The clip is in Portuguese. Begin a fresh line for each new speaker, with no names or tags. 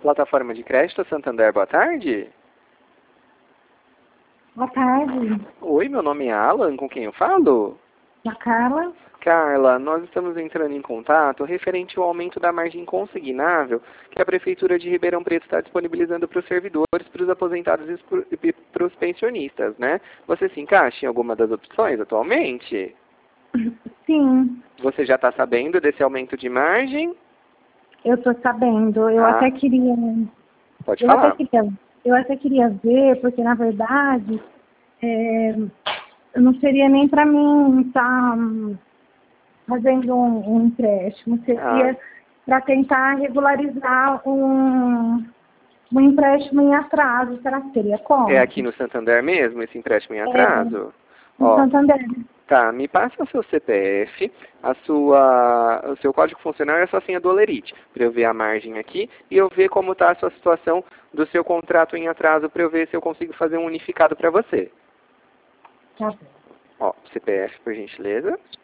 Plataforma de Crédito Santander, boa tarde.
Boa tarde.
Oi, meu nome é Alan, com quem eu falo?
A Carla.
Carla, nós estamos entrando em contato referente ao aumento da margem consignável que a Prefeitura de Ribeirão Preto está disponibilizando para os servidores, para os aposentados e para os pensionistas, né? Você se encaixa em alguma das opções atualmente?
Sim,
Você já está sabendo desse aumento de margem?
eu estou sabendo. Eu
Ah,
até queria.
pode
Eu até
falar.
queria. Eu até queria ver, porque na verdade não seria nem para mim estar fazendo um empréstimo,
Ah,
seria para tentar regularizar um empréstimo em atraso. Será que teria
é
como?
aqui no Santander mesmo, esse empréstimo em
É,
atraso?
no
Ó,
Santander.
tá, me passa o seu CPF, o seu código funcionário e a sua senha do Olerite, para eu ver a margem aqui e eu ver como está a sua situação do seu contrato em atraso, para eu ver se eu consigo fazer um unificado para você.
Tá bom.
Ó, CPF, por gentileza.